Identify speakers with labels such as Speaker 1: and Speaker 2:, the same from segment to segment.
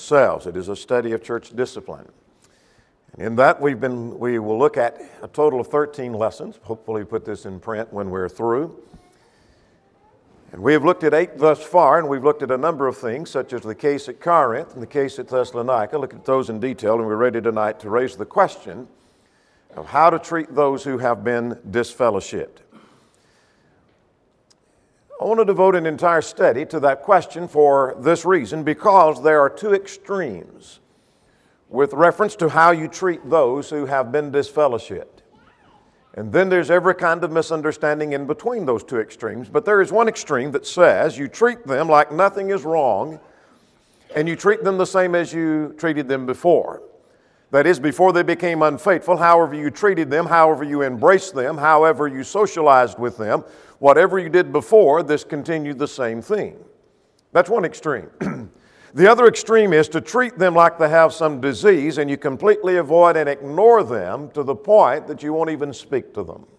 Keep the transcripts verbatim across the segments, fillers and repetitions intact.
Speaker 1: ourselves. It is a study of church discipline. And in that, we've been, we will look at a total of thirteen lessons. Hopefully put this in print when we're through. And we have looked at eight thus far, and we've looked at a number of things, such as the case at Corinth and the case at Thessalonica. Look at those in detail, and we're ready tonight to raise the question of how to treat those who have been disfellowshipped. I want to devote an entire study to that question for this reason, because there are two extremes with reference to how you treat those who have been disfellowshipped. And then there's every kind of misunderstanding in between those two extremes. But there is one extreme that says you treat them like nothing is wrong, and you treat them the same as you treated them before. That is, before they became unfaithful, however you treated them, however you embraced them, however you socialized with them, whatever you did before, this continued the same thing. That's one extreme. The other extreme is to treat them like they have some disease, and you completely avoid and ignore them to the point that you won't even speak to them.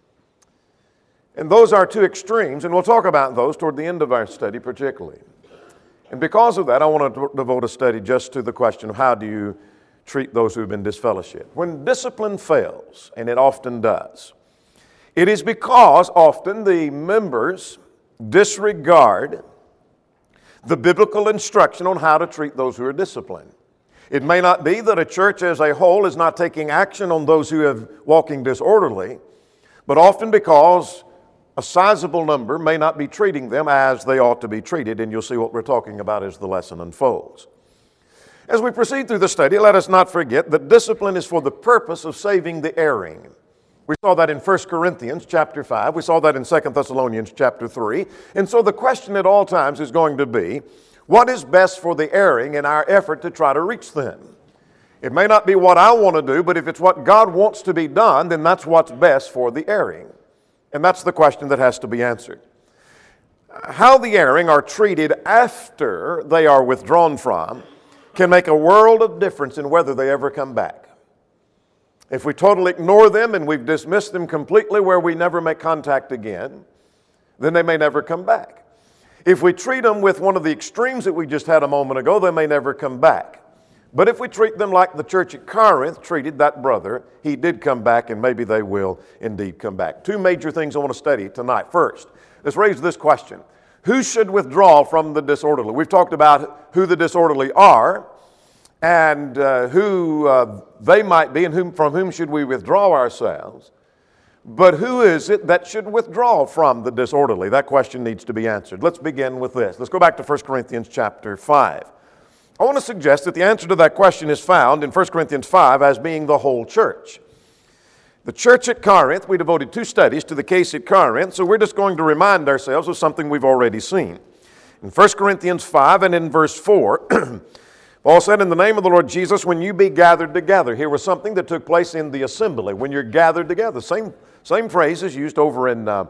Speaker 1: And those are two extremes, and we'll talk about those toward the end of our study particularly. And because of that, I want to devote a study just to the question of how do you treat those who have been disfellowshipped. When discipline fails, and it often does, it is because often the members disregard the biblical instruction on how to treat those who are disciplined. It may not be that a church as a whole is not taking action on those who are walking disorderly, but often because a sizable number may not be treating them as they ought to be treated, and you'll see what we're talking about as the lesson unfolds. As we proceed through the study, let us not forget that discipline is for the purpose of saving the erring. We saw that in First Corinthians chapter five. We saw that in Second Thessalonians chapter three. And so the question at all times is going to be, what is best for the erring in our effort to try to reach them? It may not be what I want to do, but if it's what God wants to be done, then that's what's best for the erring. And that's the question that has to be answered. How the erring are treated after they are withdrawn from can make a world of difference in whether they ever come back. If we totally ignore them and we've dismissed them completely where we never make contact again, then they may never come back. If we treat them with one of the extremes that we just had a moment ago, they may never come back. But if we treat them like the church at Corinth treated that brother, he did come back, and maybe they will indeed come back. Two major things I want to study tonight. First, let's raise this question. Who should withdraw from the disorderly? We've talked about who the disorderly are and uh, who uh, they might be and whom, from whom should we withdraw ourselves. But who is it that should withdraw from the disorderly? That question needs to be answered. Let's begin with this. Let's go back to First Corinthians chapter five. I want to suggest that the answer to that question is found in First Corinthians five as being the whole church. The church at Corinth, we devoted two studies to the case at Corinth, so we're just going to remind ourselves of something we've already seen. In First Corinthians five and in verse four, Paul said, "In the name of the Lord Jesus, when you be gathered together." Here was something that took place in the assembly, when you're gathered together. Same, same phrase is used over in uh,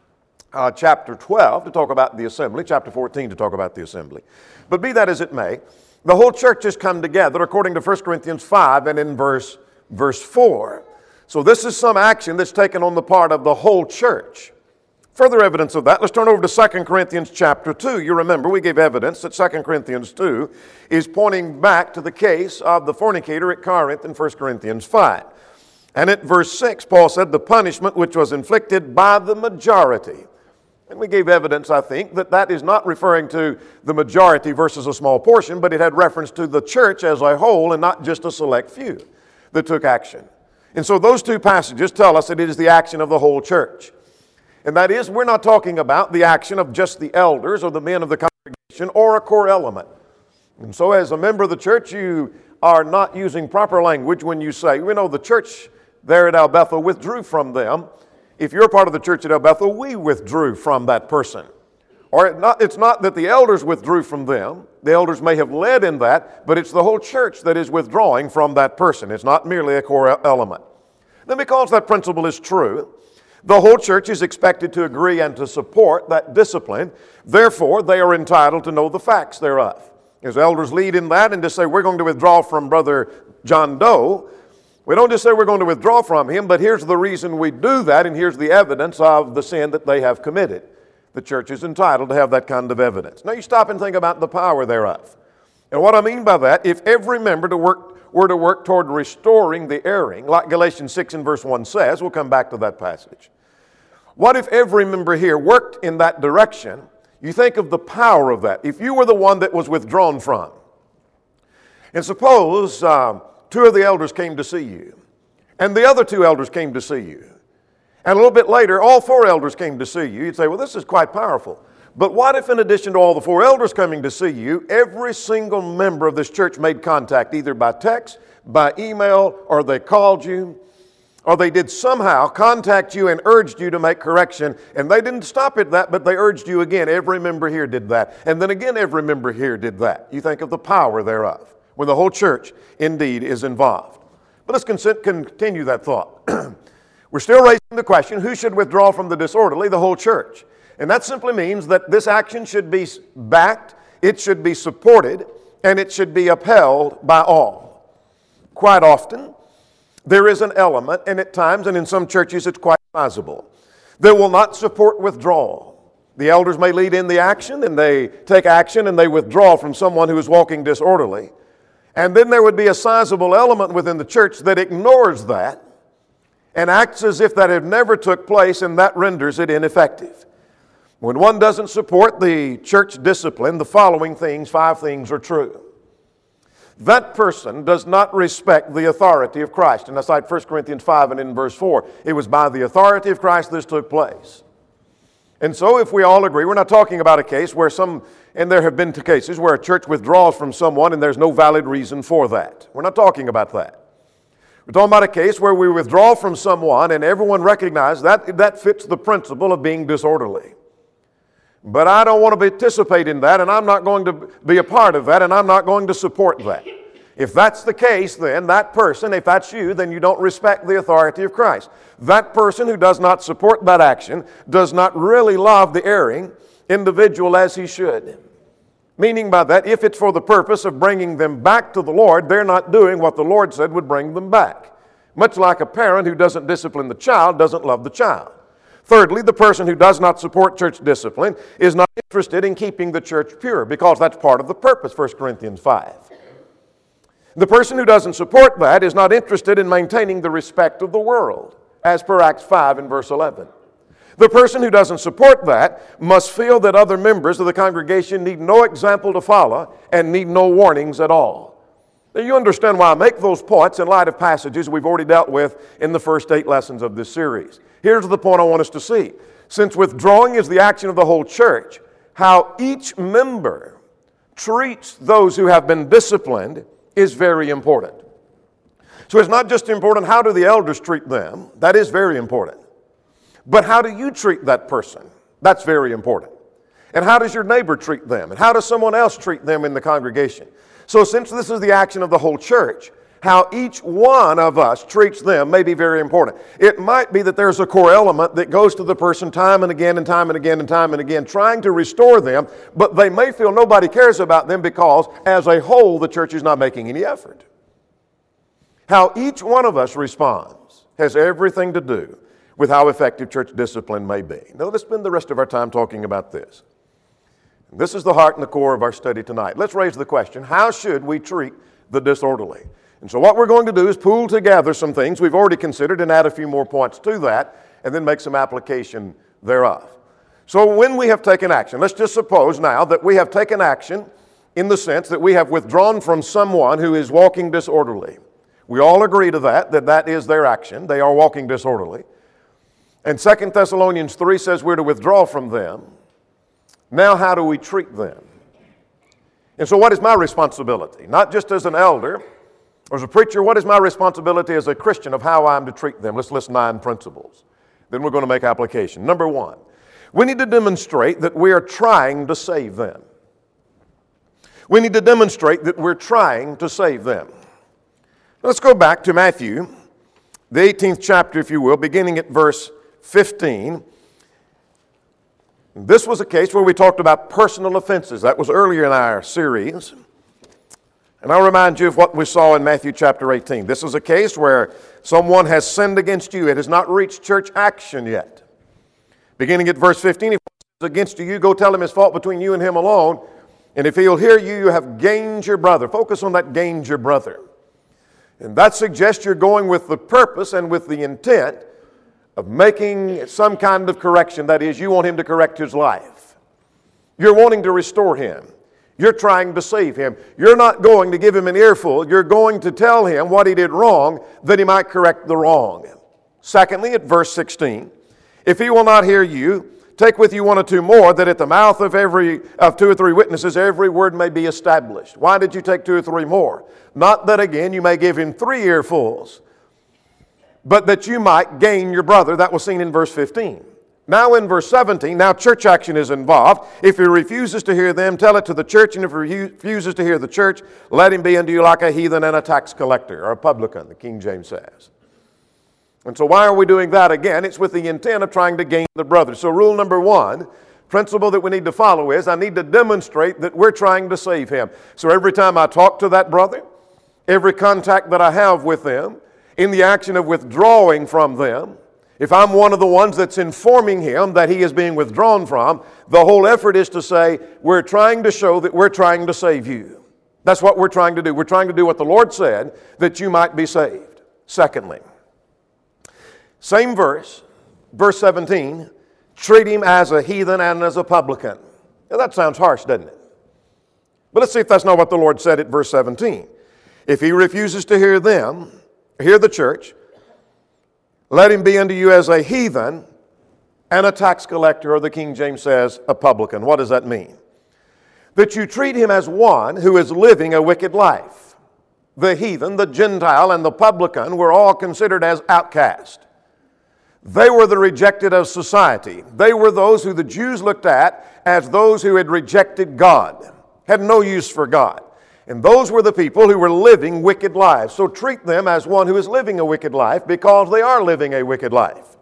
Speaker 1: uh, chapter twelve to talk about the assembly, chapter fourteen to talk about the assembly. But be that as it may, the whole church has come together according to First Corinthians five and in verse, verse four. So this is some action that's taken on the part of the whole church. Further evidence of that, let's turn over to Second Corinthians chapter two. You remember we gave evidence that Second Corinthians two is pointing back to the case of the fornicator at Corinth in First Corinthians five. And at verse six, Paul said, "The punishment which was inflicted by the majority." And we gave evidence, I think, that that is not referring to the majority versus a small portion, but it had reference to the church as a whole and not just a select few that took action. And so those two passages tell us that it is the action of the whole church. And that is, we're not talking about the action of just the elders or the men of the congregation or a core element. And so as a member of the church, you are not using proper language when you say, you know, the church there at El Bethel withdrew from them. If you're part of the church at El Bethel, we withdrew from that person. Or it not, it's not that the elders withdrew from them. The elders may have led in that, but it's the whole church that is withdrawing from that person. It's not merely a core element. Then because that principle is true, the whole church is expected to agree and to support that discipline. Therefore, they are entitled to know the facts thereof. As elders lead in that and just say, we're going to withdraw from Brother John Doe, we don't just say we're going to withdraw from him, but here's the reason we do that, and here's the evidence of the sin that they have committed. The church is entitled to have that kind of evidence. Now you stop and think about the power thereof. And what I mean by that, if every member to work, were to work toward restoring the erring, like Galatians six and verse one says, we'll come back to that passage. What if every member here worked in that direction? You think of the power of that. If you were the one that was withdrawn from, and suppose uh, two of the elders came to see you, and the other two elders came to see you, and a little bit later, all four elders came to see you, you'd say, well, this is quite powerful. But what if in addition to all the four elders coming to see you, every single member of this church made contact, either by text, by email, or they called you, or they did somehow contact you and urged you to make correction, and they didn't stop at that, but they urged you again. Every member here did that, and then again every member here did that. You think of the power thereof, when the whole church indeed is involved. But let's con- continue that thought. We're still raising the question, who should withdraw from the disorderly? The whole church. And that simply means that this action should be backed, it should be supported, and it should be upheld by all. Quite often, there is an element, and at times, and in some churches it's quite sizable, that will not support withdrawal. The elders may lead in the action, and they take action, and they withdraw from someone who is walking disorderly. And then there would be a sizable element within the church that ignores that and acts as if that had never took place, and that renders it ineffective. When one doesn't support the church discipline, the following things, five things are true. That person does not respect the authority of Christ. And I cite First Corinthians five and in verse four. It was by the authority of Christ this took place. And so if we all agree, we're not talking about a case where some, and there have been cases where a church withdraws from someone and there's no valid reason for that. We're not talking about that. We're talking about a case where we withdraw from someone and everyone recognizes that that fits the principle of being disorderly. But I don't want to participate in that, and I'm not going to be a part of that, and I'm not going to support that. If that's the case, then that person, if that's you, then you don't respect the authority of Christ. That person who does not support that action does not really love the erring individual as he should. Meaning by that, if it's for the purpose of bringing them back to the Lord, they're not doing what the Lord said would bring them back. Much like a parent who doesn't discipline the child doesn't love the child. Thirdly, the person who does not support church discipline is not interested in keeping the church pure, because that's part of the purpose, First Corinthians five. The person who doesn't support that is not interested in maintaining the respect of the world, as per Acts five and verse eleven. The person who doesn't support that must feel that other members of the congregation need no example to follow and need no warnings at all. Now you understand why I make those points in light of passages we've already dealt with in the first eight lessons of this series. Here's the point I want us to see. Since withdrawing is the action of the whole church, how each member treats those who have been disciplined is very important. So it's not just important how do the elders treat them. That is very important. But how do you treat that person? That's very important. And how does your neighbor treat them? And how does someone else treat them in the congregation? So since this is the action of the whole church, how each one of us treats them may be very important. It might be that there's a core element that goes to the person time and again and time and again and time and again, trying to restore them, but they may feel nobody cares about them because, as a whole, the church is not making any effort. How each one of us responds has everything to do with how effective church discipline may be. Now, let's spend the rest of our time talking about this. This is the heart and the core of our study tonight. Let's raise the question, how should we treat the disorderly? And so what we're going to do is pool together some things we've already considered and add a few more points to that and then make some application thereof. So when we have taken action, let's just suppose now that we have taken action in the sense that we have withdrawn from someone who is walking disorderly. We all agree to that, that that is their action. They are walking disorderly. And Second Thessalonians three says we're to withdraw from them. Now how do we treat them? And so what is my responsibility? Not just as an elder, or as a preacher, what is my responsibility as a Christian of how I'm to treat them? Let's list nine principles. Then we're going to make application. Number one, we need to demonstrate that we are trying to save them. We need to demonstrate that we're trying to save them. Let's go back to Matthew, the eighteenth chapter, if you will, beginning at verse fifteen. This was a case where we talked about personal offenses. That was earlier in our series. And I'll remind you of what we saw in Matthew chapter eighteen. This is a case where someone has sinned against you. It has not reached church action yet. Beginning at verse fifteen, if it's against you, go tell him his fault between you and him alone. And if he'll hear you, you have gained your brother. Focus on that, gained your brother. And that suggests you're going with the purpose and with the intent of making some kind of correction. That is, you want him to correct his life. You're wanting to restore him. You're trying to save him. You're not going to give him an earful. You're going to tell him what he did wrong, that he might correct the wrong. Secondly, at verse sixteen, if he will not hear you, take with you one or two more, that at the mouth of every of two or three witnesses every word may be established. Why did you take two or three more? Not that again you may give him three earfuls, but that you might gain your brother. That was seen in verse fifteen. Now in verse seventeen, now church action is involved. If he refuses to hear them, tell it to the church, and if he refuses to hear the church, let him be unto you like a heathen and a tax collector, or a publican, the King James says. And so why are we doing that again? It's with the intent of trying to gain the brother. So rule number one, principle that we need to follow is, I need to demonstrate that we're trying to save him. So every time I talk to that brother, every contact that I have with them, in the action of withdrawing from them, if I'm one of the ones that's informing him that he is being withdrawn from, the whole effort is to say, we're trying to show that we're trying to save you. That's what we're trying to do. We're trying to do what the Lord said, that you might be saved. Secondly, same verse, verse seventeen, treat him as a heathen and as a publican. Now that sounds harsh, doesn't it? But let's see if that's not what the Lord said at verse seventeen. If he refuses to hear them, hear the church, let him be unto you as a heathen and a tax collector, or the King James says, a publican. What does that mean? That you treat him as one who is living a wicked life. The heathen, the Gentile, and the publican were all considered as outcast. They were the rejected of society. They were those who the Jews looked at as those who had rejected God, had no use for God. And those were the people who were living wicked lives. So treat them as one who is living a wicked life, because they are living a wicked life.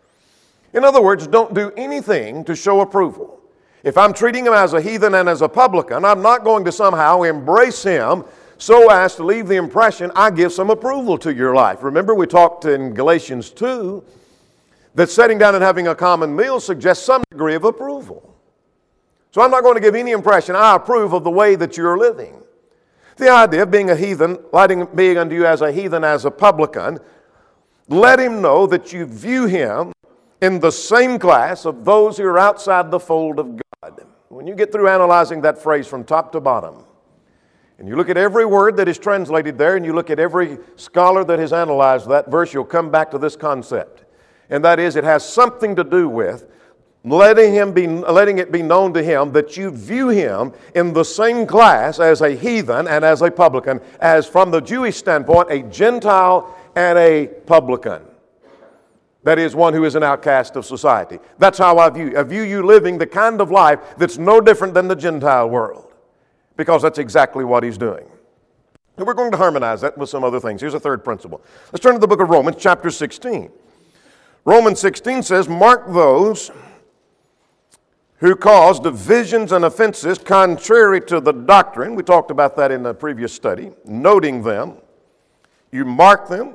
Speaker 1: In other words, don't do anything to show approval. If I'm treating him as a heathen and as a publican, I'm not going to somehow embrace him so as to leave the impression I give some approval to your life. Remember, we talked in Galatians two that sitting down and having a common meal suggests some degree of approval. So I'm not going to give any impression I approve of the way that you're living. The idea of being a heathen, letting being unto you as a heathen, as a publican, let him know that you view him in the same class of those who are outside the fold of God. When you get through analyzing that phrase from top to bottom, and you look at every word that is translated there, and you look at every scholar that has analyzed that verse, you'll come back to this concept. And that is, it has something to do with letting him be, letting it be known to him that you view him in the same class as a heathen and as a publican, as from the Jewish standpoint, a Gentile and a publican. That is, one who is an outcast of society. That's how I view you. I view you living the kind of life that's no different than the Gentile world, because that's exactly what he's doing. And we're going to harmonize that with some other things. Here's a third principle. Let's turn to the book of Romans, chapter sixteen. Romans sixteen says, mark those who cause divisions and offenses contrary to the doctrine. We talked about that in the previous study. Noting them, you mark them,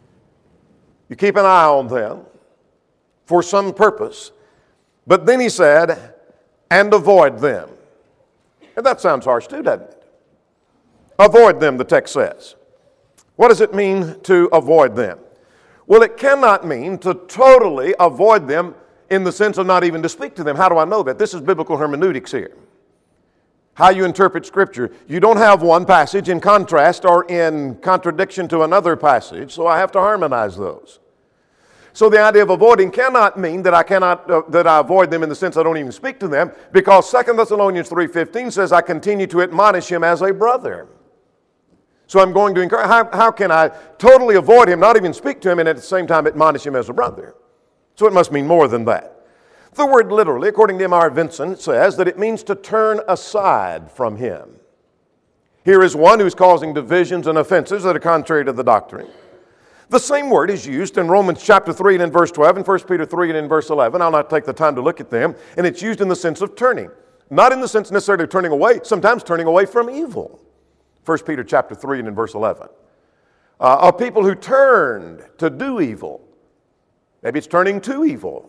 Speaker 1: you keep an eye on them for some purpose. But then he said, and avoid them. And that sounds harsh too, doesn't it? Avoid them, the text says. What does it mean to avoid them? Well, it cannot mean to totally avoid them in the sense of not even to speak to them. How do I know that? This is biblical hermeneutics here. How you interpret Scripture. You don't have one passage in contrast or in contradiction to another passage, so I have to harmonize those. So the idea of avoiding cannot mean that I cannot uh, that I avoid them in the sense I don't even speak to them, because Second Thessalonians three fifteen says I continue to admonish him as a brother. So I'm going to encourage, how, how can I totally avoid him, not even speak to him, and at the same time admonish him as a brother? So it must mean more than that. The word literally, according to M R Vincent, says that it means to turn aside from him. Here is one who's causing divisions and offenses that are contrary to the doctrine. The same word is used in Romans chapter three and in verse twelve, and First Peter three and in verse eleven. I'll not take the time to look at them. And it's used in the sense of turning. Not in the sense necessarily of turning away, sometimes turning away from evil. First Peter chapter three and in verse eleven. Uh, of people who turned to do evil. Maybe it's turning to evil.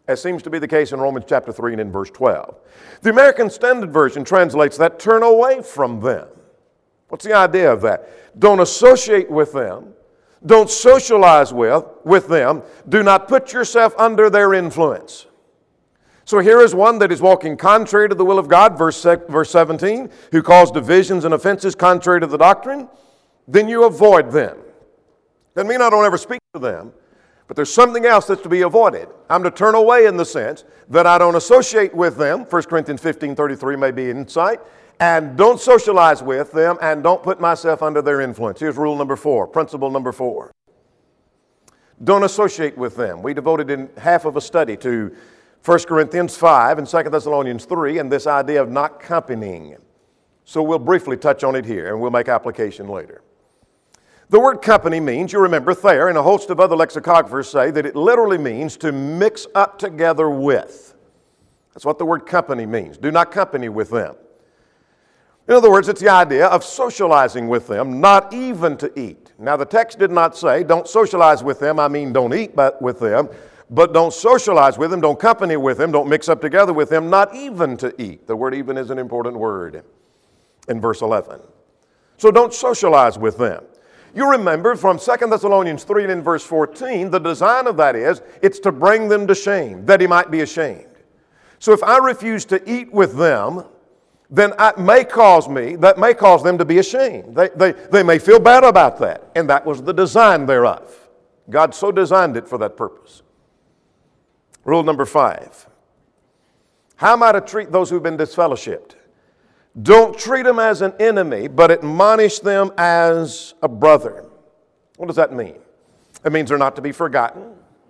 Speaker 1: as seems to be the case in Romans chapter three and in verse twelve. The American Standard Version translates that, turn away from them. What's the idea of that? Don't associate with them. Don't socialize with, with them. Do not put yourself under their influence. So here is one that is walking contrary to the will of God, verse, verse seventeen, who cause divisions and offenses contrary to the doctrine. Then you avoid them. Doesn't mean I don't ever speak to them, but there's something else that's to be avoided. I'm to turn away in the sense that I don't associate with them. First Corinthians fifteen thirty-three may be insight. And don't socialize with them, and don't put myself under their influence. Here's rule number four, principle number four. Don't associate with them. We devoted in half of a study to First Corinthians five and Second Thessalonians three and this idea of not companying. So we'll briefly touch on it here, and we'll make application later. The word company means, you remember Thayer and a host of other lexicographers say that it literally means to mix up together with. That's what the word company means. Do not company with them. In other words, it's the idea of socializing with them, not even to eat. Now, the text did not say, don't socialize with them, I mean don't eat but with them, but don't socialize with them, don't company with them, don't mix up together with them, not even to eat. The word even is an important word in verse eleven. So don't socialize with them. You remember from Second Thessalonians three and in verse fourteen, the design of that is, it's to bring them to shame, that he might be ashamed. So if I refuse to eat with them, then it may cause me, that may cause them to be ashamed. They, they, they may feel bad about that. And that was the design thereof. God so designed it for that purpose. Rule number five. How am I to treat those who've been disfellowshipped? Don't treat them as an enemy, but admonish them as a brother. What does that mean? It means they're not to be forgotten.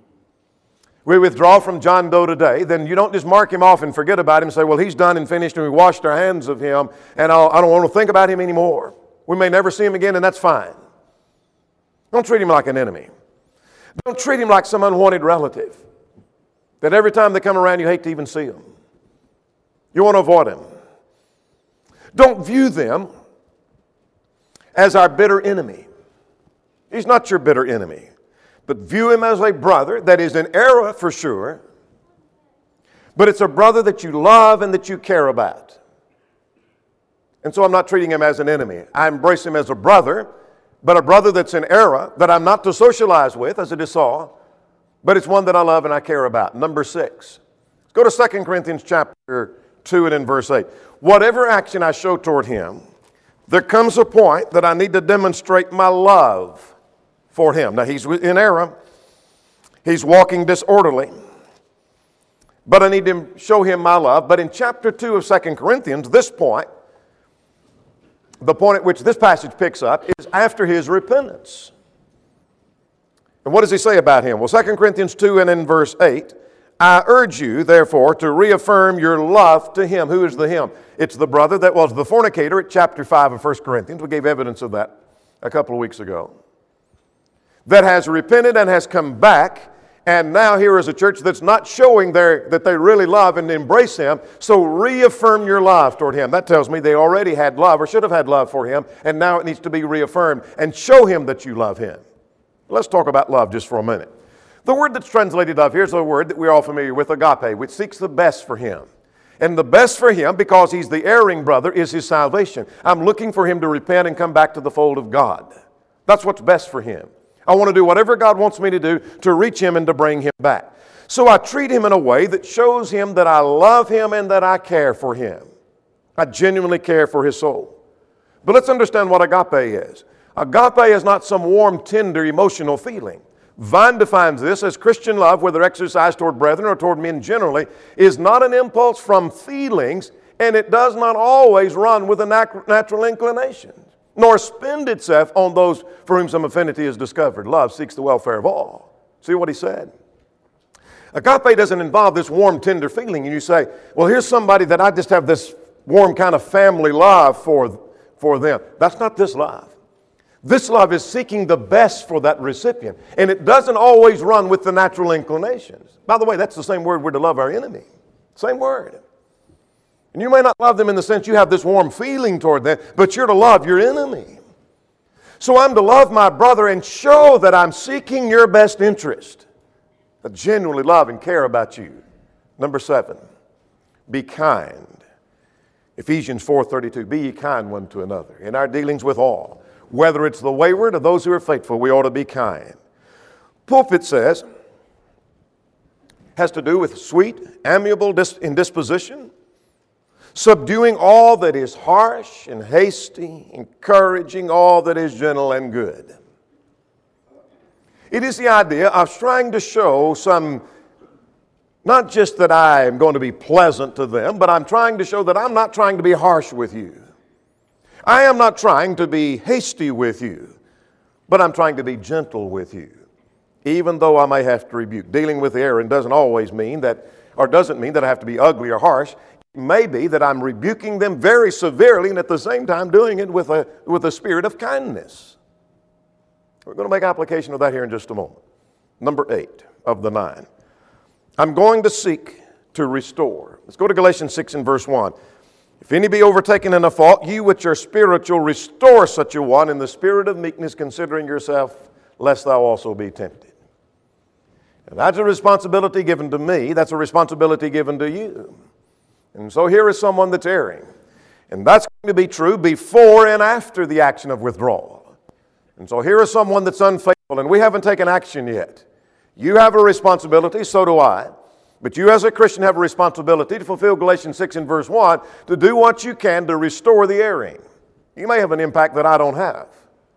Speaker 1: We withdraw from John Doe today, then you don't just mark him off and forget about him and say, well, he's done and finished and we washed our hands of him and I'll, I don't want to think about him anymore. We may never see him again and that's fine. Don't treat him like an enemy. Don't treat him like some unwanted relative that every time they come around you hate to even see them. You want to avoid them. Don't view them as our bitter enemy. He's not your bitter enemy. But view him as a brother that is in error for sure, but it's a brother that you love and that you care about. And so I'm not treating him as an enemy. I embrace him as a brother, but a brother that's in error that I'm not to socialize with, as it is saw, but it's one that I love and I care about. Number six. Go to Second Corinthians chapter two and in verse eight. Whatever action I show toward him, there comes a point that I need to demonstrate my love for him. Now, he's in error. He's walking disorderly. But I need to show him my love. But in chapter two of Second Corinthians, this point, the point at which this passage picks up, is after his repentance. And what does he say about him? Well, Second Corinthians two and in verse eight, I urge you, therefore, to reaffirm your love to him. Who is the him? It's the brother that was the fornicator at chapter five of First Corinthians. We gave evidence of that a couple of weeks ago. That has repented and has come back, and now here is a church that's not showing their, that they really love and embrace him, so reaffirm your love toward him. That tells me they already had love or should have had love for him, and now it needs to be reaffirmed, and show him that you love him. Let's talk about love just for a minute. The word that's translated love, here's a word that we're all familiar with, agape, which seeks the best for him. And the best for him, because he's the erring brother, is his salvation. I'm looking for him to repent and come back to the fold of God. That's what's best for him. I want to do whatever God wants me to do to reach him and to bring him back. So I treat him in a way that shows him that I love him and that I care for him. I genuinely care for his soul. But let's understand what agape is. Agape is not some warm, tender, emotional feeling. Vine defines this as Christian love, whether exercised toward brethren or toward men generally, is not an impulse from feelings, and it does not always run with a natural inclination, nor spend itself on those for whom some affinity is discovered. Love seeks the welfare of all. See what he said? Agape doesn't involve this warm, tender feeling. And you say, well, here's somebody that I just have this warm kind of family love for, for them. That's not this love. This love is seeking the best for that recipient. And it doesn't always run with the natural inclinations. By the way, that's the same word we're to love our enemy. Same word. And you may not love them in the sense you have this warm feeling toward them, but you're to love your enemy. So I'm to love my brother and show that I'm seeking your best interest. I genuinely love and care about you. Number seven, be kind. Ephesians four thirty-two, be ye kind one to another in our dealings with all. Whether it's the wayward or those who are faithful, we ought to be kind. Pulpit says, has to do with sweet, amiable in disposition, subduing all that is harsh and hasty, encouraging all that is gentle and good. It is the idea of trying to show some, not just that I am going to be pleasant to them, but I'm trying to show that I'm not trying to be harsh with you. I am not trying to be hasty with you, but I'm trying to be gentle with you, even though I may have to rebuke. Dealing with error doesn't always mean that, or doesn't mean that I have to be ugly or harsh. It may be that I'm rebuking them very severely and at the same time doing it with a, with a spirit of kindness. We're going to make application of that here in just a moment. Number eight of the nine. I'm going to seek to restore. Let's go to Galatians six and verse one. If any be overtaken in a fault, you which are spiritual, restore such a one in the spirit of meekness, considering yourself, lest thou also be tempted. And that's a responsibility given to me. That's a responsibility given to you. And so here is someone that's erring. And that's going to be true before and after the action of withdrawal. And so here is someone that's unfaithful, and we haven't taken action yet. You have a responsibility, so do I. But you as a Christian have a responsibility to fulfill Galatians six and verse one, to do what you can to restore the erring. You may have an impact that I don't have.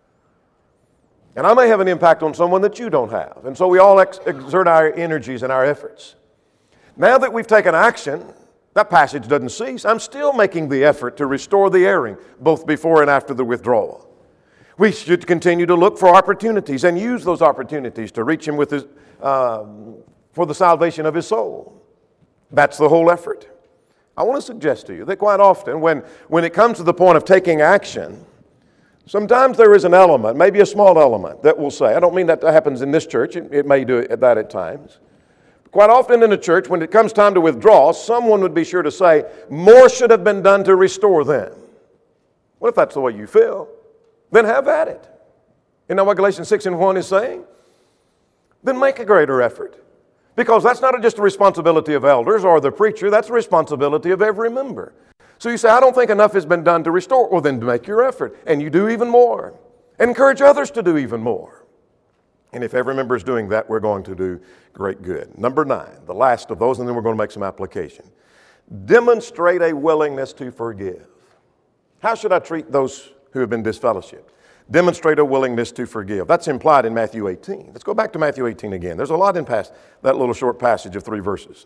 Speaker 1: And I may have an impact on someone that you don't have. And so we all ex- exert our energies and our efforts. Now that we've taken action, that passage doesn't cease. I'm still making the effort to restore the erring, both before and after the withdrawal. We should continue to look for opportunities and use those opportunities to reach him with his, um, for the salvation of his soul. That's the whole effort. I want to suggest to you that quite often when, when it comes to the point of taking action, sometimes there is an element, maybe a small element, that will say, I don't mean that that happens in this church, it, it may do that at times. But quite often in a church, when it comes time to withdraw, someone would be sure to say, more should have been done to restore them. Well, if that's the way you feel, then have at it. Isn't that what Galatians six and one is saying? Then make a greater effort. Because that's not just a responsibility of elders or the preacher, that's a responsibility of every member. So you say, I don't think enough has been done to restore. Well, then make your effort, and you do even more. Encourage others to do even more. And if every member is doing that, we're going to do great good. Number nine, the last of those, and then we're going to make some application. Demonstrate a willingness to forgive. How should I treat those who have been disfellowshipped? Demonstrate a willingness to forgive. That's implied in Matthew eighteen. Let's go back to Matthew eighteen again. There's a lot in past that little short passage of three verses.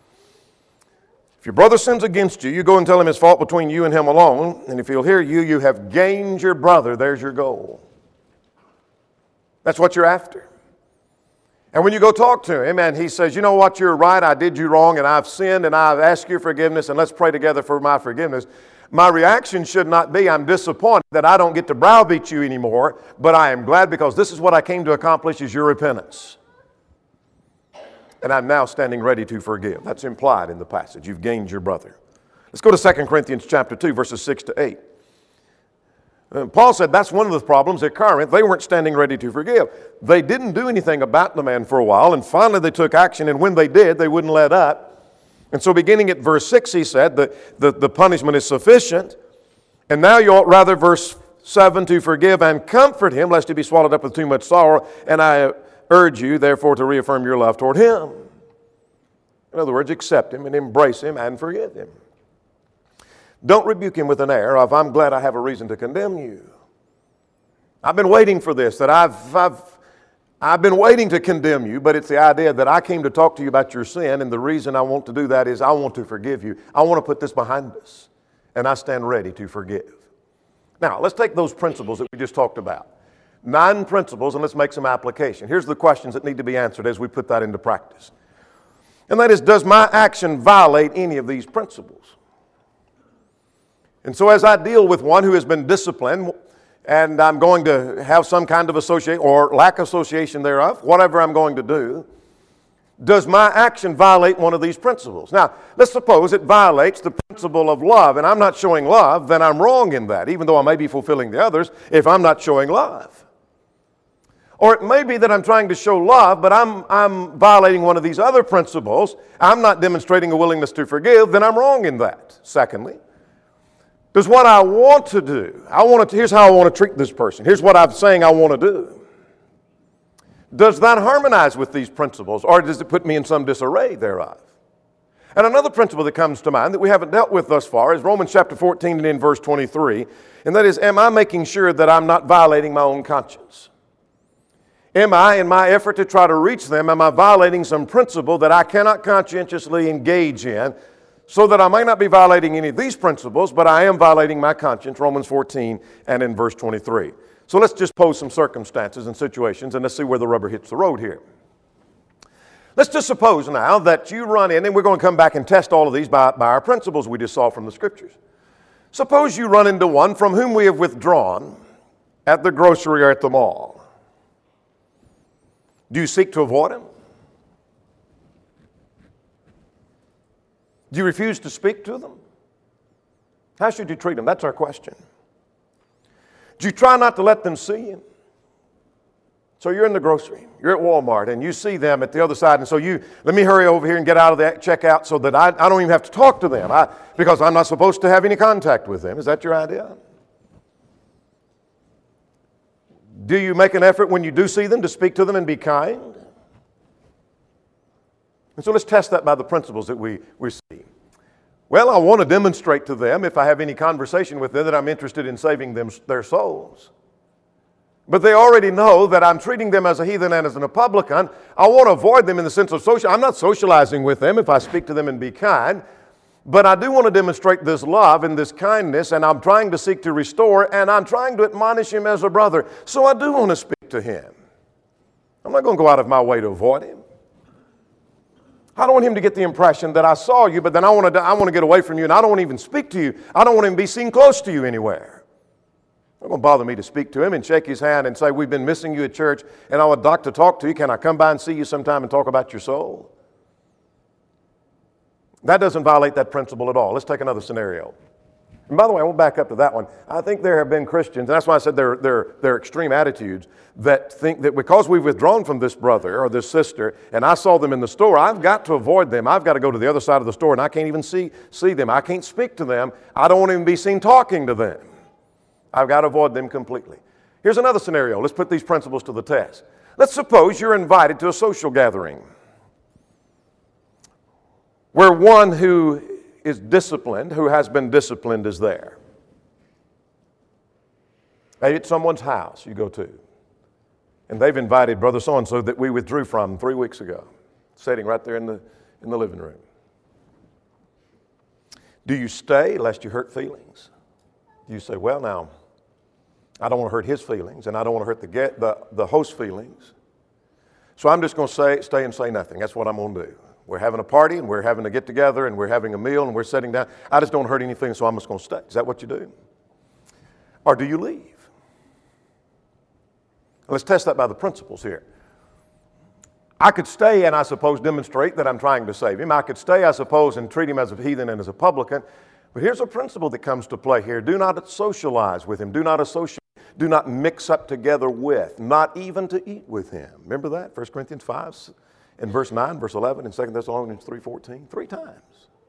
Speaker 1: If your brother sins against you, you go and tell him his fault between you and him alone. And if he'll hear you, you have gained your brother. There's your goal. That's what you're after. And when you go talk to him and he says, you know what, you're right, I did you wrong and I've sinned and I've asked your forgiveness and let's pray together for my forgiveness. My reaction should not be, I'm disappointed that I don't get to browbeat you anymore, but I am glad because this is what I came to accomplish is your repentance. And I'm now standing ready to forgive. That's implied in the passage. You've gained your brother. Let's go to Second Corinthians chapter two, verses six to eight. Uh, Paul said that's one of the problems at Corinth. They weren't standing ready to forgive. They didn't do anything about the man for a while, and finally they took action, and when they did, they wouldn't let up. And so beginning at verse six, he said that the, the punishment is sufficient. And now you ought rather, verse seven, to forgive and comfort him, lest he be swallowed up with too much sorrow. And I urge you, therefore, to reaffirm your love toward him. In other words, accept him and embrace him and forgive him. Don't rebuke him with an air of, I'm glad I have a reason to condemn you. I've been waiting for this, that I've, I've, I've been waiting to condemn you, but it's the idea that I came to talk to you about your sin, and the reason I want to do that is I want to forgive you. I want to put this behind us, and I stand ready to forgive. Now, let's take those principles that we just talked about. Nine principles, and let's make some application. Here's the questions that need to be answered as we put that into practice. And that is, does my action violate any of these principles? And so as I deal with one who has been disciplined, and I'm going to have some kind of association or lack association thereof, whatever I'm going to do, does my action violate one of these principles? Now, let's suppose it violates the principle of love, and I'm not showing love, then I'm wrong in that, even though I may be fulfilling the others, if I'm not showing love. Or it may be that I'm trying to show love, but I'm, I'm violating one of these other principles. I'm not demonstrating a willingness to forgive, then I'm wrong in that. Secondly, does what I want to do, I want to, here's how I want to treat this person. Here's what I'm saying I want to do. Does that harmonize with these principles, or does it put me in some disarray thereof? And another principle that comes to mind that we haven't dealt with thus far is Romans chapter fourteen and in verse twenty-three, and that is, am I making sure that I'm not violating my own conscience? Am I, in my effort to try to reach them, am I violating some principle that I cannot conscientiously engage in, so that I may not be violating any of these principles, but I am violating my conscience, Romans fourteen and in verse twenty-three. So let's just pose some circumstances and situations, and let's see where the rubber hits the road here. Let's just suppose now that you run in, and we're going to come back and test all of these by, by our principles we just saw from the Scriptures. Suppose you run into one from whom we have withdrawn at the grocery or at the mall. Do you seek to avoid him? Do you refuse to speak to them? How should you treat them? That's our question. Do you try not to let them see you? So you're in the grocery, you're at Walmart, and you see them at the other side, and so you, let me hurry over here and get out of that checkout so that I, I don't even have to talk to them I, because I'm not supposed to have any contact with them. Is that your idea? Do you make an effort when you do see them to speak to them and be kind? And so let's test that by the principles that we, we see. Well, I want to demonstrate to them, if I have any conversation with them, that I'm interested in saving them their souls. But they already know that I'm treating them as a heathen and as an publican. I want to avoid them in the sense of social. I'm not socializing with them if I speak to them and be kind. But I do want to demonstrate this love and this kindness, and I'm trying to seek to restore, and I'm trying to admonish him as a brother. So I do want to speak to him. I'm not going to go out of my way to avoid him. I don't want him to get the impression that I saw you, but then I want to, I want to get away from you, and I don't want to even speak to you. I don't want him to be seen close to you anywhere. It's not going to bother me to speak to him and shake his hand and say, we've been missing you at church, and I would like to talk to you. Can I come by and see you sometime and talk about your soul? That doesn't violate that principle at all. Let's take another scenario. And by the way, I won't back up to that one. I think there have been Christians, and that's why I said they're, they're, they're extreme attitudes, that think that because we've withdrawn from this brother or this sister, and I saw them in the store, I've got to avoid them. I've got to go to the other side of the store, and I can't even see, see them. I can't speak to them. I don't want to even be seen talking to them. I've got to avoid them completely. Here's another scenario. Let's put these principles to the test. Let's suppose you're invited to a social gathering where one who is disciplined, who has been disciplined, is there. Maybe it's someone's house you go to, and they've invited Brother So-and-so that we withdrew from three weeks ago, sitting right there in the, in the living room. Do you stay lest you hurt feelings? Do you say, well, now, I don't want to hurt his feelings, and I don't want to hurt the, get, the, the host's feelings, so I'm just going to say, stay and say nothing. That's what I'm going to do. We're having a party, and we're having a get-together, and we're having a meal, and we're sitting down. I just don't hurt anything, so I'm just going to stay. Is that what you do? Or do you leave? Let's test that by the principles here. I could stay and, I suppose, demonstrate that I'm trying to save him. I could stay, I suppose, and treat him as a heathen and as a publican. But here's a principle that comes to play here. Do not socialize with him. Do not associate. Do not mix up together with. Not even to eat with him. Remember that? First Corinthians five. In verse nine, verse eleven, and Second Thessalonians three fourteen, three times.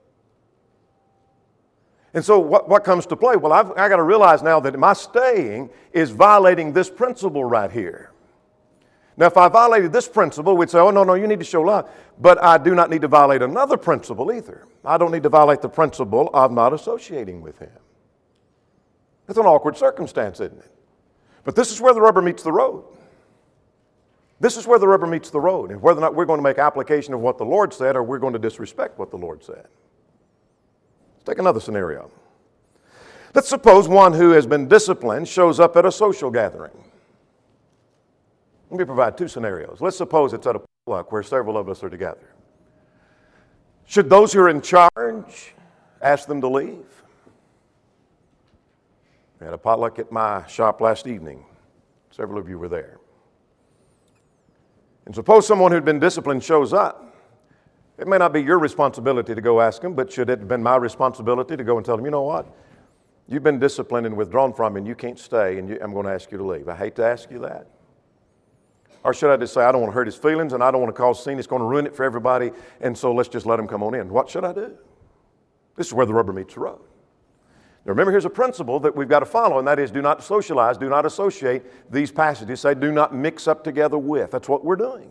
Speaker 1: And so what, what comes to play? Well, I've I got to realize now that my staying is violating this principle right here. Now, if I violated this principle, we'd say, oh, no, no, you need to show love. But I do not need to violate another principle either. I don't need to violate the principle of not associating with him. It's an awkward circumstance, isn't it? But this is where the rubber meets the road. This is where the rubber meets the road, and whether or not we're going to make application of what the Lord said or we're going to disrespect what the Lord said. Let's take another scenario. Let's suppose one who has been disciplined shows up at a social gathering. Let me provide two scenarios. Let's suppose it's at a potluck where several of us are together. Should those who are in charge ask them to leave? We had a potluck at my shop last evening. Several of you were there. And suppose someone who'd been disciplined shows up. It may not be your responsibility to go ask him, but should it have been my responsibility to go and tell him, you know what? You've been disciplined and withdrawn from me, and you can't stay, and you, I'm going to ask you to leave. I hate to ask you that. Or should I just say, I don't want to hurt his feelings and I don't want to cause a scene. It's going to ruin it for everybody. And so let's just let him come on in. What should I do? This is where the rubber meets the road. Now remember, here's a principle that we've got to follow, and that is do not socialize, do not associate these passages. Say, do not mix up together with. That's what we're doing.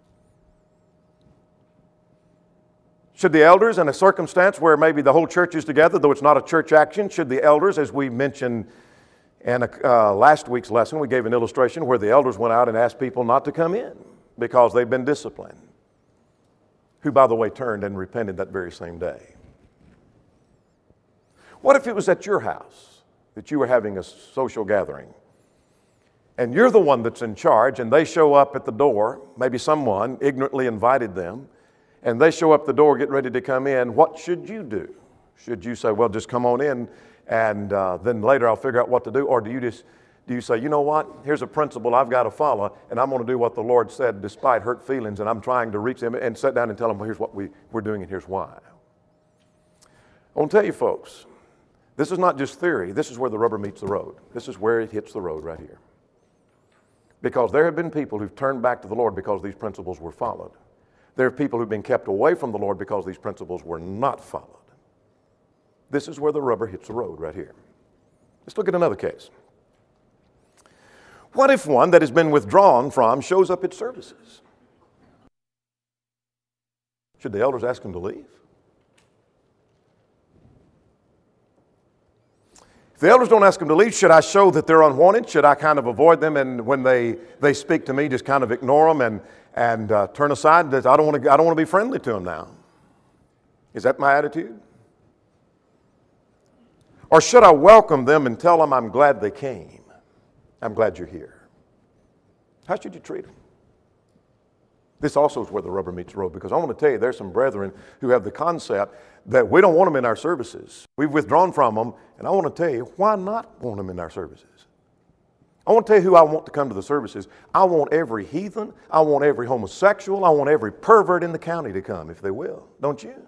Speaker 1: Should the elders, in a circumstance where maybe the whole church is together, though it's not a church action, should the elders, as we mentioned in a, uh, last week's lesson, we gave an illustration where the elders went out and asked people not to come in because they've been disciplined, who, by the way, turned and repented that very same day. What if it was at your house that you were having a social gathering and you're the one that's in charge and they show up at the door, maybe someone ignorantly invited them, and they show up the door, get ready to come in, what should you do? Should you say, well, just come on in and uh, then later I'll figure out what to do? Or do you just, do you say, you know what, here's a principle I've got to follow and I'm going to do what the Lord said despite hurt feelings and I'm trying to reach them and sit down and tell them, well, here's what we, we're doing and here's why. I want to tell you folks, this is not just theory. This is where the rubber meets the road. This is where it hits the road right here. Because there have been people who've turned back to the Lord because these principles were followed. There are people who've been kept away from the Lord because these principles were not followed. This is where the rubber hits the road right here. Let's look at another case. What if one that has been withdrawn from shows up at services? Should the elders ask him to leave? If the elders don't ask them to leave, should I show that they're unwanted? Should I kind of avoid them and when they, they speak to me, just kind of ignore them and, and uh, turn aside? I don't want to, I don't want to be friendly to them now. Is that my attitude? Or should I welcome them and tell them I'm glad they came? I'm glad you're here. How should you treat them? This also is where the rubber meets the road, because I want to tell you there's some brethren who have the concept that we don't want them in our services. We've withdrawn from them, and I want to tell you, why not want them in our services? I want to tell you who I want to come to the services. I want every heathen, I want every homosexual, I want every pervert in the county to come, if they will. Don't you?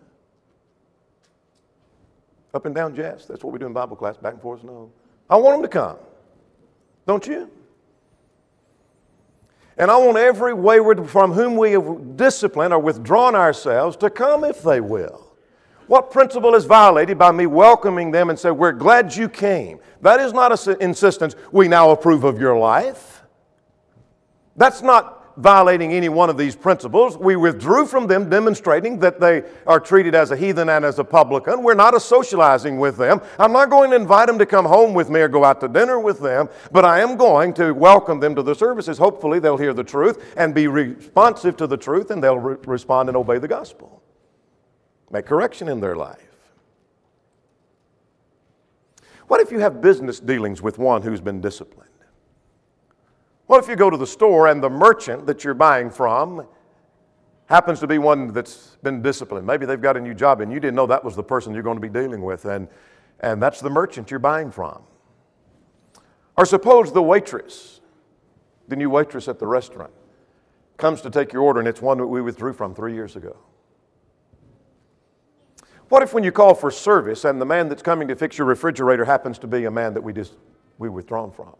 Speaker 1: Up and down, yes. That's what we do in Bible class, back and forth, no. I want them to come. Don't you? And I want every wayward from whom we have disciplined or withdrawn ourselves to come if they will. What principle is violated by me welcoming them and say, we're glad you came? That is not an insistence, we now approve of your life. That's not violating any one of these principles. We withdrew from them, demonstrating that they are treated as a heathen and as a publican. We're not a socializing with them. I'm not going to invite them to come home with me or go out to dinner with them, but I am going to welcome them to the services. Hopefully they'll hear the truth and be responsive to the truth, and they'll re- respond and obey the gospel. Make correction in their life. What if you have business dealings with one who's been disciplined? What if you go to the store and the merchant that you're buying from happens to be one that's been disciplined? Maybe they've got a new job and you didn't know that was the person you're going to be dealing with, and, and that's the merchant you're buying from. Or suppose the waitress, the new waitress at the restaurant, comes to take your order and it's one that we withdrew from three years ago. What if when you call for service and the man that's coming to fix your refrigerator happens to be a man that we just we withdrawn from?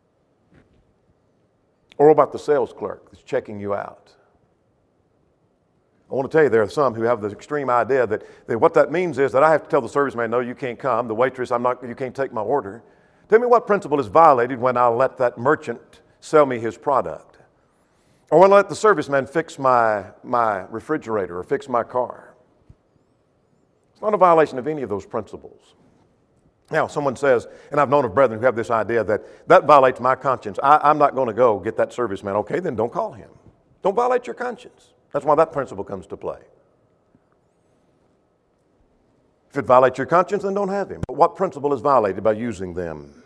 Speaker 1: Or about the sales clerk that's checking you out? I want to tell you there are some who have the extreme idea that, that what that means is that I have to tell the serviceman, no, you can't come. The waitress, I'm not, you can't take my order. Tell me what principle is violated when I let that merchant sell me his product? Or when I let the serviceman fix my, my refrigerator or fix my car? It's not a violation of any of those principles. Now, someone says, and I've known of brethren who have this idea that that violates my conscience. I, I'm not going to go get that serviceman. Okay, then don't call him. Don't violate your conscience. That's why that principle comes to play. If it violates your conscience, then don't have him. But what principle is violated by using them?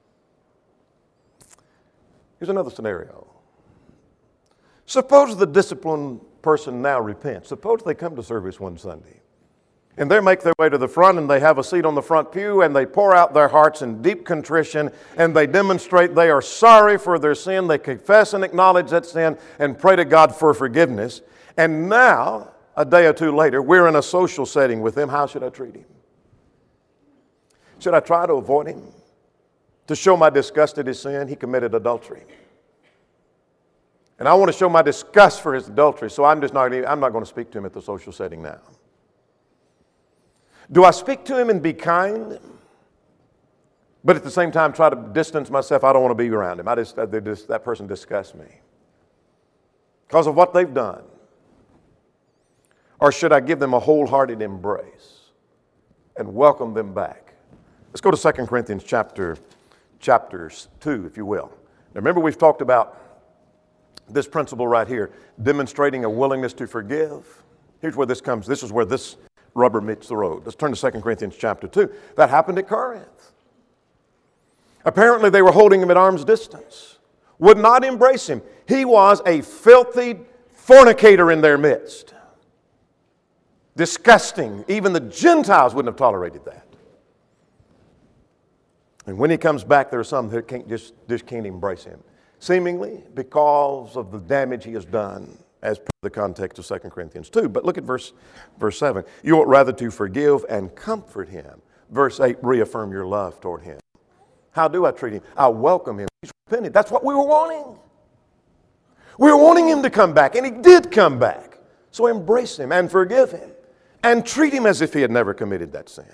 Speaker 1: Here's another scenario. Suppose the disciplined person now repents. Suppose they come to service one Sunday, and they make their way to the front and they have a seat on the front pew and they pour out their hearts in deep contrition and they demonstrate they are sorry for their sin. They confess and acknowledge that sin and pray to God for forgiveness. And now, a day or two later, we're in a social setting with them. How should I treat him? Should I try to avoid him? To show my disgust at his sin? He committed adultery. And I want to show my disgust for his adultery, so I'm just not, I'm not going to speak to him at the social setting now. Do I speak to him and be kind, but at the same time try to distance myself? I don't want to be around him. I just, they just that person disgusts me because of what they've done. Or should I give them a wholehearted embrace and welcome them back? Let's go to Second Corinthians chapter, chapters two, if you will. Now remember, we've talked about this principle right here, demonstrating a willingness to forgive. Here's where this comes. This is where this rubber meets the road. Let's turn to Second Corinthians chapter two. That happened at Corinth. Apparently they were holding him at arm's distance, would not embrace him. He was a filthy fornicator in their midst. Disgusting. Even the Gentiles wouldn't have tolerated that. And when he comes back, there are some that can't just, just can't embrace him, seemingly because of the damage he has done, as per the context of Second Corinthians two. But look at verse, verse seven. You ought rather to forgive and comfort him. Verse eight, reaffirm your love toward him. How do I treat him? I welcome him. He's repented. That's what we were wanting. We were wanting him to come back, and he did come back. So embrace him and forgive him and treat him as if he had never committed that sin.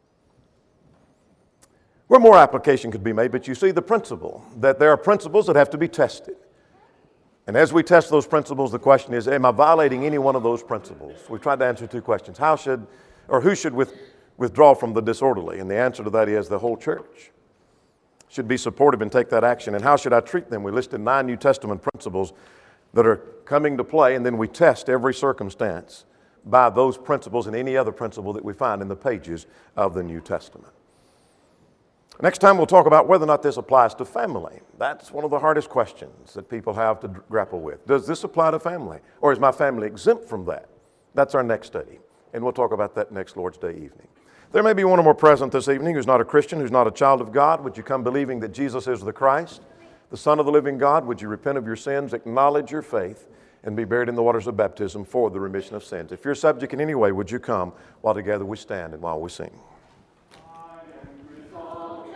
Speaker 1: Where more application could be made, but you see the principle, that there are principles that have to be tested. And as we test those principles, the question is, am I violating any one of those principles? We've tried to answer two questions. How should, or who should with, withdraw from the disorderly? And the answer to that is the whole church should be supportive and take that action. And how should I treat them? We listed nine New Testament principles that are coming to play, and then we test every circumstance by those principles and any other principle that we find in the pages of the New Testament. Next time we'll talk about whether or not this applies to family. That's one of the hardest questions that people have to grapple with. Does this apply to family? Or is my family exempt from that? That's our next study. And we'll talk about that next Lord's Day evening. There may be one or more present this evening who's not a Christian, who's not a child of God. Would you come believing that Jesus is the Christ, the Son of the living God? Would you repent of your sins, acknowledge your faith, and be buried in the waters of baptism for the remission of sins? If you're subject in any way, would you come while together we stand and while we sing?